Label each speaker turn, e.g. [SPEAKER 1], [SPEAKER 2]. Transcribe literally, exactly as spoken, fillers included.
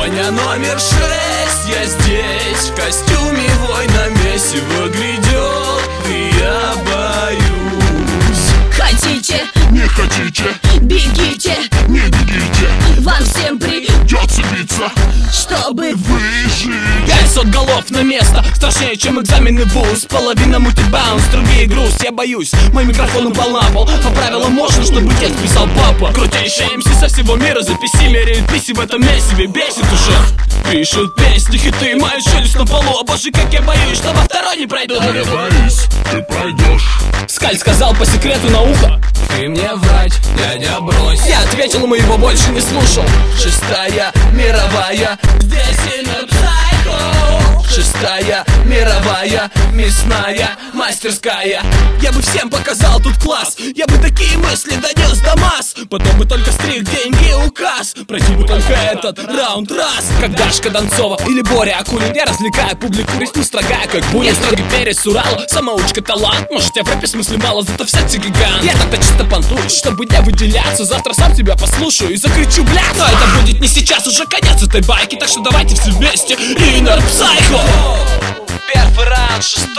[SPEAKER 1] Таня номер шесть, я здесь, в костюме воина месиво грядет, и я боюсь.
[SPEAKER 2] Хотите?
[SPEAKER 3] Не хотите?
[SPEAKER 2] Бегите!
[SPEAKER 3] Не бегите!
[SPEAKER 2] Вам всем
[SPEAKER 3] придется биться,
[SPEAKER 2] чтобы
[SPEAKER 3] выжить.
[SPEAKER 1] Пятьсот голов на место, страшнее, чем экзамены в вуз. Половина мультибаунс, другие груз. Я боюсь, мой микрофон упал на пол. По правилам можно, чтобы текст писал папа. Крутейшие эм си со всего мира за пи си меряют писи в этом месиве. Бесит уже. Пишут песни, хиты, мою челюсть на полу. О боже, как я боюсь, что во второй не пройду.
[SPEAKER 3] Не боись, ты пройдешь.
[SPEAKER 1] Скаль сказал по секрету на ухо: ты мне врать, дядя, брось. Я ответил ему, его больше не слушал. Шестая мировая, здесь Inner Psycho. Шестая мировая, мясная мастерская. Я бы всем показал тут класс, я бы такие мысли донес до масс. Потом бы только стриг деньги указ. Пройти бы только этот раунд раз. Как Дашка Донцова или Боря Акунин, я развлекаю публику, рифму строгая, как Бунин. Строгий перец Урала, самоучка талант. Может, я в рэпе смысле мало, зато в сердце гигант. Я тогда чисто понтуюсь, чтобы не выделяться. Завтра сам тебя послушаю и закричу, блядь. Но это будет не сейчас, уже конец этой байки. Так что давайте все вместе Inner Psycho. Первый раунд, шестой.